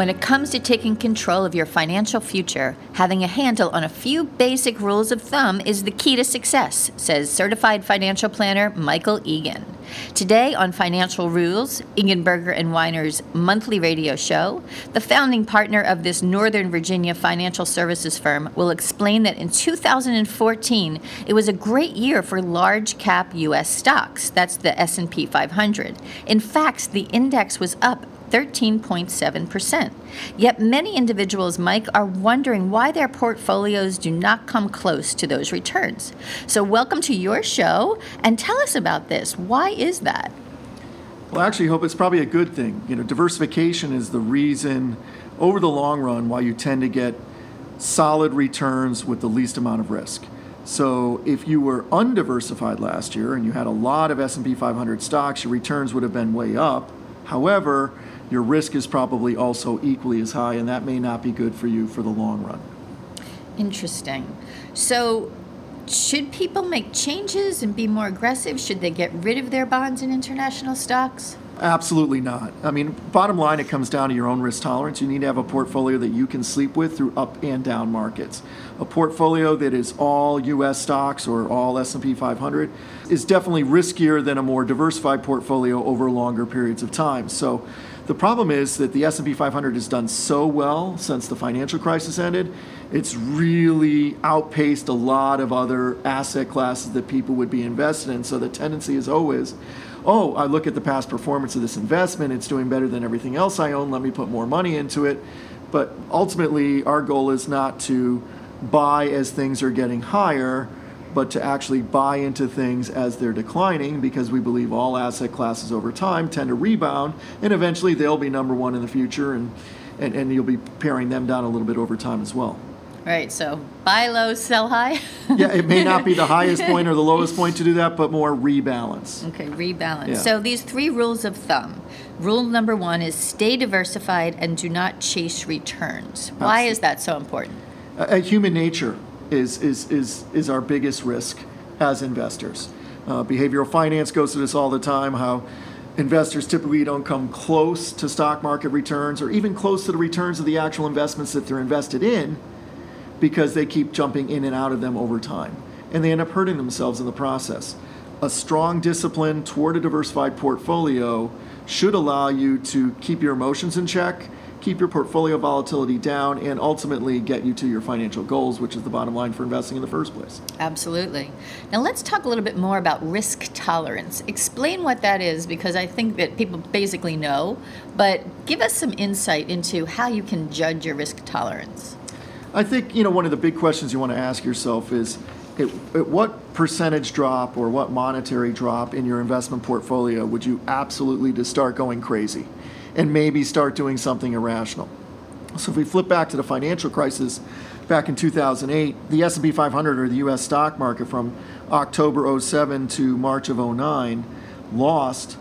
When it comes to taking control of your financial future, having a handle on a few basic rules of thumb is the key to success, says certified financial planner Michael Egan. Today on Financial Rules, Eganberger and Weiner's monthly radio show, the founding partner of this Northern Virginia financial services firm will explain that in 2014, it was a great year for large cap U.S. stocks. That's the S&P 500. In fact, the index was up 13.7%. Yet many individuals, Mike, are wondering why their portfolios do not come close to those returns. So welcome to your show, and tell us about this. Why is that? Well, actually, Hope, it's probably a good thing. Diversification is the reason over the long run why you tend to get solid returns with the least amount of risk. So if you were undiversified last year and you had a lot of S&P 500 stocks, your returns would have been way up. However, your risk is probably also equally as high, and that may not be good for you for the long run. Interesting. So should people make changes and be more aggressive? Should they get rid of their bonds and international stocks? Absolutely not. I mean, bottom line, it comes down to your own risk tolerance. You need to have a portfolio that you can sleep with through up and down markets. A portfolio that is all U.S. stocks or all S&P 500 is definitely riskier than a more diversified portfolio over longer periods of time. So the problem is that the S&P 500 has done so well since the financial crisis ended. It's really outpaced a lot of other asset classes that people would be invested in. So the tendency is always, I look at the past performance of this investment, it's doing better than everything else I own, let me put more money into it. But ultimately, our goal is not to buy as things are getting higher, but to actually buy into things as they're declining, because we believe all asset classes over time tend to rebound, and eventually they'll be number one in the future, and you'll be paring them down a little bit over time as well. Right, so buy low, sell high? Yeah, it may not be the highest point or the lowest point to do that, but more rebalance. Okay, rebalance. Yeah. So these 3 rules of thumb. Rule number 1 is stay diversified and do not chase returns. Why is that so important? Human nature is our biggest risk as investors. Behavioral finance goes through this all the time, how investors typically don't come close to stock market returns or even close to the returns of the actual investments that they're invested in, because they keep jumping in and out of them over time, and they end up hurting themselves in the process. A strong discipline toward a diversified portfolio should allow you to keep your emotions in check, keep your portfolio volatility down, and ultimately get you to your financial goals, which is the bottom line for investing in the first place. Absolutely. Now let's talk a little bit more about risk tolerance. Explain what that is, because I think that people basically know, but give us some insight into how you can judge your risk tolerance. I think, one of the big questions you want to ask yourself is, at what percentage drop or what monetary drop in your investment portfolio would you absolutely just start going crazy and maybe start doing something irrational? So if we flip back to the financial crisis back in 2008, the S&P 500 or the U.S. stock market from October 07 to March of 09 lost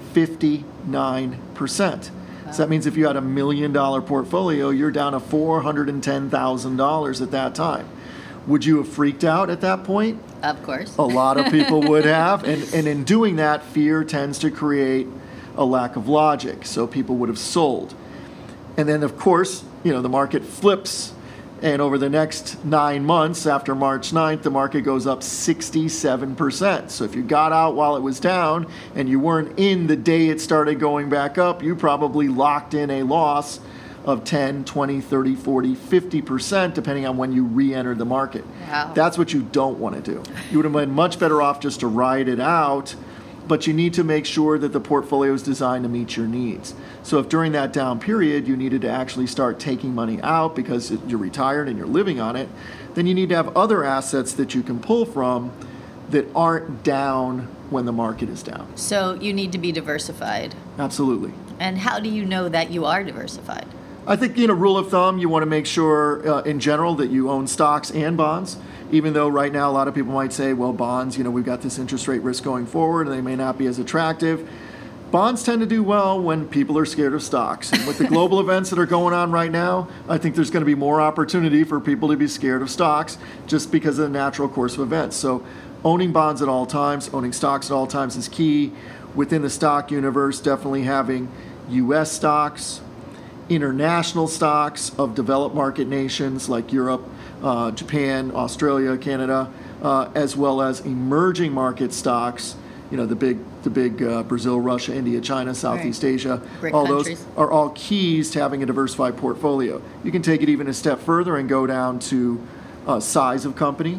59%. So that means if you had $1 million portfolio, you're down to $410,000 at that time. Would you have freaked out at that point? Of course. A lot of people would have. And in doing that, fear tends to create a lack of logic. So people would have sold. And then, of course, the market flips. And over the next 9 months after March 9th, the market goes up 67%. So if you got out while it was down and you weren't in the day it started going back up, you probably locked in a loss of 10, 20, 30, 40, 50%, depending on when you re-entered the market. Wow. That's what you don't want to do. You would have been much better off just to ride it out, but you need to make sure that the portfolio is designed to meet your needs. So if during that down period you needed to actually start taking money out because you're retired and you're living on it, then you need to have other assets that you can pull from that aren't down when the market is down. So you need to be diversified. Absolutely. And how do you know that you are diversified? I think, rule of thumb, you want to make sure in general that you own stocks and bonds, even though right now a lot of people might say, well, bonds, we've got this interest rate risk going forward and they may not be as attractive. Bonds tend to do well when people are scared of stocks. And with the global events that are going on right now, I think there's going to be more opportunity for people to be scared of stocks just because of the natural course of events. So owning bonds at all times, owning stocks at all times is key. Within the stock universe, definitely having U.S. stocks international stocks of developed market nations like Europe, Japan, Australia, Canada, as well as emerging market stocks. The big Brazil, Russia, India, China, Southeast Asia. BRIC all countries. Those are all keys to having a diversified portfolio. You can take it even a step further and go down to size of company.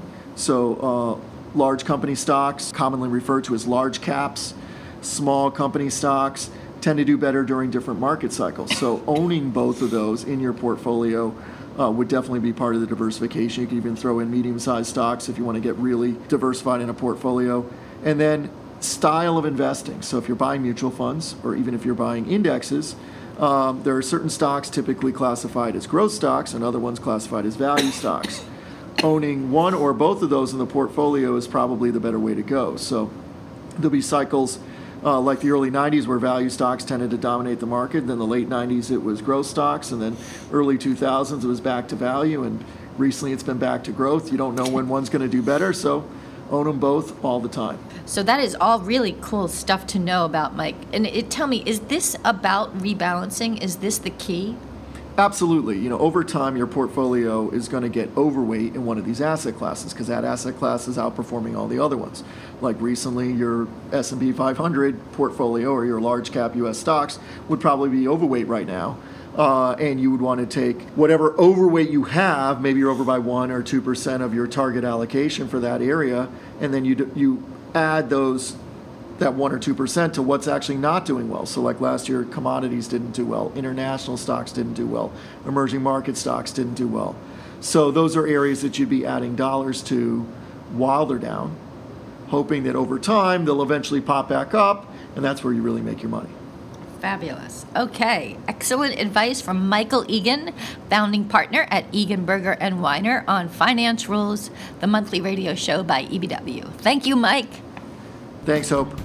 So large company stocks, commonly referred to as large caps, small company stocks, tend to do better during different market cycles. So owning both of those in your portfolio would definitely be part of the diversification. You can even throw in medium-sized stocks if you want to get really diversified in a portfolio. And then style of investing. So if you're buying mutual funds, or even if you're buying indexes, there are certain stocks typically classified as growth stocks and other ones classified as value stocks. Owning one or both of those in the portfolio is probably the better way to go. So there'll be cycles like the early 90s where value stocks tended to dominate the market. Then the late 90s it was growth stocks, and then early 2000s it was back to value, and recently it's been back to growth. You don't know when one's going to do better, so own them both all the time. So that is all really cool stuff to know about, Mike. And tell me, is this about rebalancing? Is this the key? Absolutely. Over time, your portfolio is going to get overweight in one of these asset classes because that asset class is outperforming all the other ones. Like recently, your S&P 500 portfolio or your large cap U.S. stocks would probably be overweight right now. And you would want to take whatever overweight you have, maybe you're over by 1 or 2% of your target allocation for that area, and then you add that 1 or 2% to what's actually not doing well. So like last year, commodities didn't do well, international stocks didn't do well, emerging market stocks didn't do well. So those are areas that you'd be adding dollars to while they're down, hoping that over time they'll eventually pop back up, and that's where you really make your money. Fabulous. Okay. Excellent advice from Michael Egan, founding partner at Egan Burger and Weiner on Finance Rules, the monthly radio show by EBW. Thank you, Mike. Thanks, Hope.